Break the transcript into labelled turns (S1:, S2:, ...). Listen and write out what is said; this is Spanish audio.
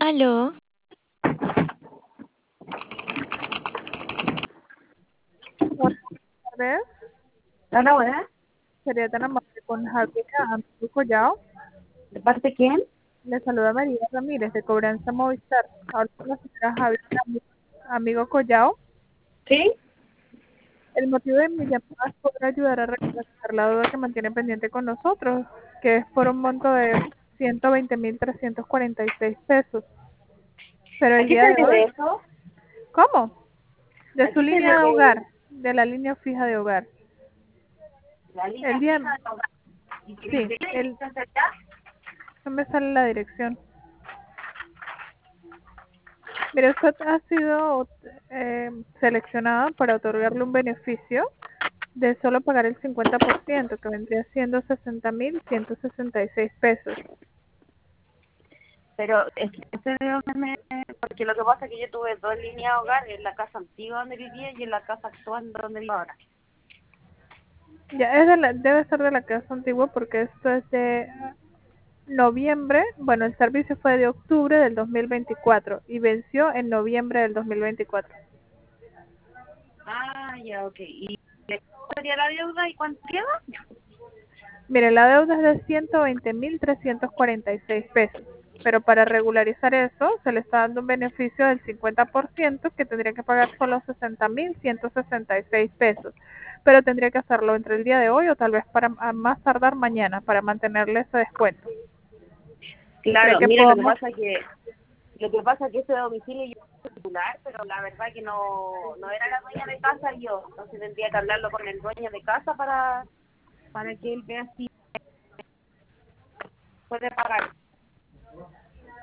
S1: Aló,
S2: Hola, buenas tardes.
S3: Hola, buenas.
S2: Sería tan amable con Javier Antonio Collao.
S3: ¿De parte quién?
S2: Le saluda María Ramírez de Cobranza Movistar. Hablo con la señora Javier amigo Collao.
S3: ¿Sí?
S2: El motivo de mi llamada es poder ayudar a regularizar la deuda que mantiene pendiente con nosotros, que es por un monto de 120.346 pesos. Pero
S3: ¿A
S2: el
S3: qué
S2: día
S3: se
S2: de hoy,
S3: debe eso?
S2: ¿cómo? De
S3: ¿A
S2: su
S3: qué se
S2: línea de
S3: debe
S2: hogar, de la línea fija de hogar.
S3: la
S2: El
S3: línea
S2: día,
S3: fija de hogar? ¿Y qué
S2: sí,
S3: tiene que hacer ya?
S2: no me sale la dirección. Mire, usted ha sido seleccionada para otorgarle un beneficio de solo pagar el 50%, que vendría siendo 60.166 pesos.
S3: Pero es que no sé de dónde porque lo que pasa es que yo tuve dos líneas de hogar, en la casa antigua donde vivía y en la casa actual donde vivo ahora.
S2: Ya debe ser de la casa antigua porque esto es de noviembre. Bueno, el servicio fue de octubre del 2024 y venció en noviembre del 2024.
S3: Ah, ya, ok. ¿Y cuánto sería la deuda y cuánto queda?
S2: Mire, la deuda es de 120.346 pesos, pero para regularizar eso se le está dando un beneficio del 50% que tendría que pagar solo 60.166 pesos, pero tendría que hacerlo entre el día de hoy o tal vez para a más tardar mañana para mantenerle ese descuento. ¿Cree
S3: Claro,
S2: que
S3: mira,
S2: podamos?
S3: lo que pasa es que ese domicilio yo es particular, pero la verdad que no era la dueña de casa yo, entonces tendría que hablarlo con el dueño de casa para que él vea si puede pagar.